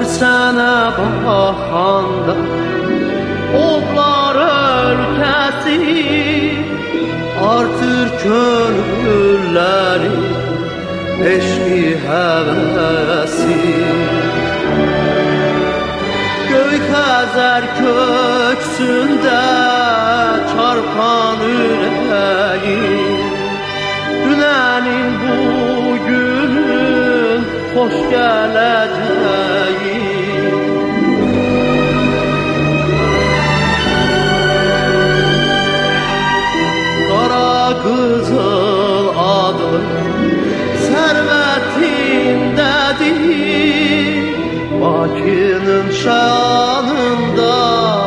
sənə baxanda Odlar ölkəsi artır könülləri eşqi həvəsi Göy Xəzər köksündə çarpan ürəyim Dünənin bugünün xoş gələcəyi Qara qızıl adlı sərvətindədir Bakının şanında,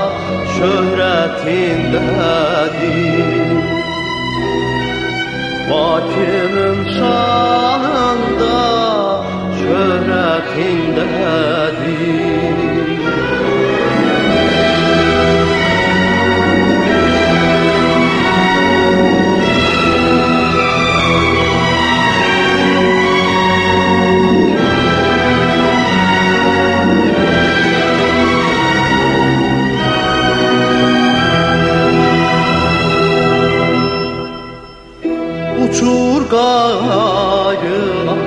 şöhrətindədir Bakının şanında, şöhrətindədir Uçur qayılar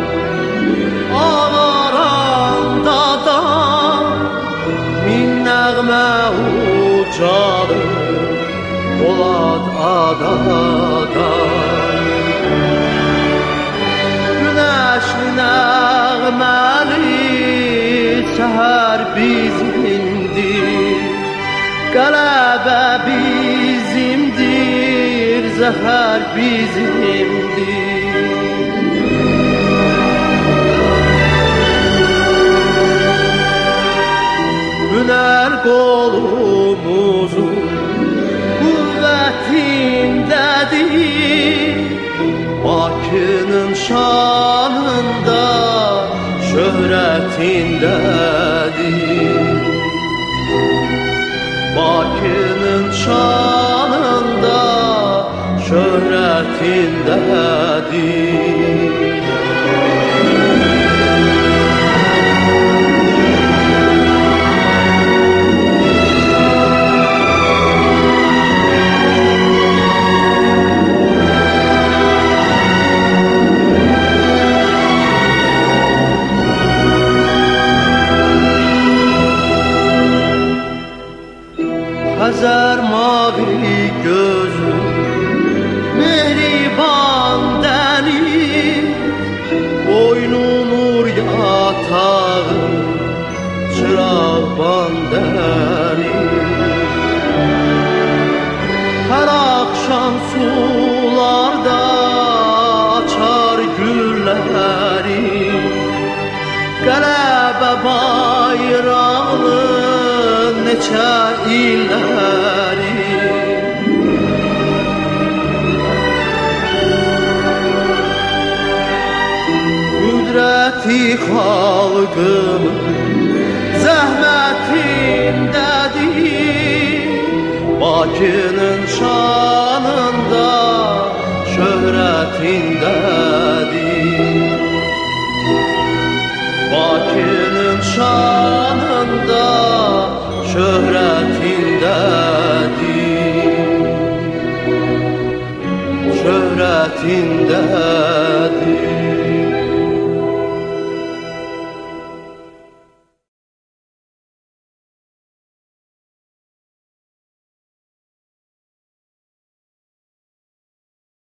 ağaranda da Min nəğmə ucadır Polad adada Günəşli nəğməli səhər bizimdir Qələbə bizimdir Zəhər bizimdir Hünər qolumuzun qüvvətindədir Bakının şanında, şöhrətindədir Bakının şanında, şöhrətindədir Xəzər mavi gözü, mehriban dəniz Boynu nur yatağı, çırağban dəniz Hər axşam sularda açar gülləri Qələbə bayrağını neçə illəri Qüdrəti xalqımın zəhmətindədir Bakının şanında, şöhrətindədir Bakının şanında, şöhrətindədir Şöhrətindədir